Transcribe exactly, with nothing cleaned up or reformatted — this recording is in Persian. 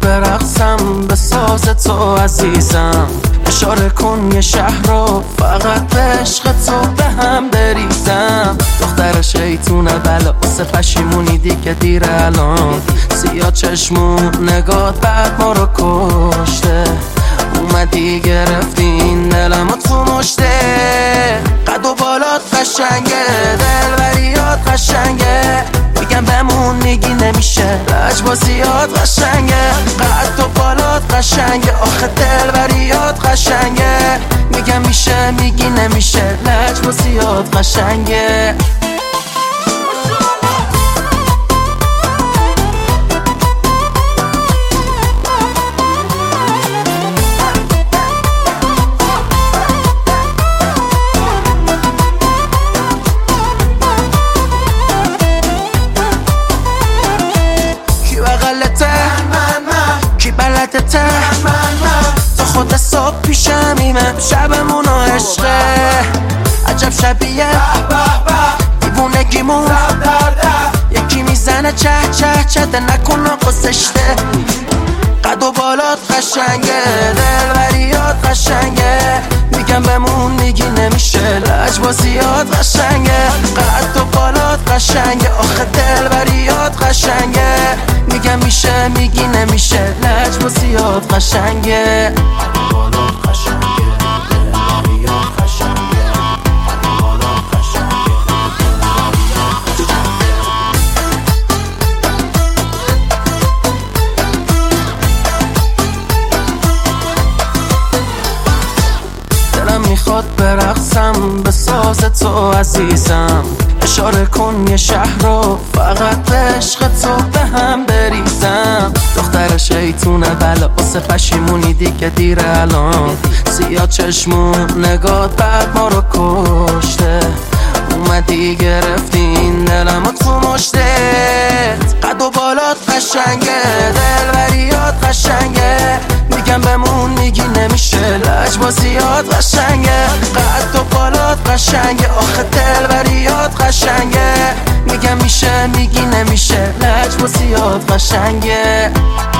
برقصم به ساز تو عزیزم. اشاره کن یه شهر رو فقط به عشق تو به هم بریزم. دختر شیطونه بلا واسه پشیمونی دیگه دیر الان. سیاه چشمون نگات بعد ما رو کشته. اومدی گرفتی این دلم و تو مشته. قد و بالات قشنگه، دلبریات قشنگه. میگم بمون میگی نمیشه، لجبازیات قشنگه. قد و بالات قشنگه، آخه دلبریات قشنگه. میگم میشه میگی نمیشه، لجبازیات قشنگه. کی بلدته تو خود صبح پیشمیمه، شبمون و عشقه. عجب شبیه دیوونگیمون، یکی میزنه چه چه چه ده نکن قصشته. قد و بالات قشنگه، دلبریات قشنگه. میگم بمون میگی نمیشه، لجبازیات قشنگه. قد و بالات قشنگه، آخه دلبریات قشنگه. میگم میشه میگی نمیشه، لجبازیات قشنگه. قد و بالات قشنگه، دلبریات قشنگه. قد و بالات قشنگه، دلبریات قشنگه. دلم میخواد برقصم به ساز تو عزیزم. اشاره کن یه شهر رو فقط به عشق تو به هم بریزم. دختر شیطونه بلا واسه پشیمونی دیگه دیر الان. سیاه چشمون نگات بعد ما رو کشته. اومدی گرفتی این دلم و تو مشتت. قد و بالات قشنگه، دلبریات قشنگه. میگم بمون میگی نمیشه، لجبازیات قشنگه. قد و بالات قشنگه، آخه دلبریات قشنگه. میگم میشه میگی نمیشه، لجبازیات قشنگه.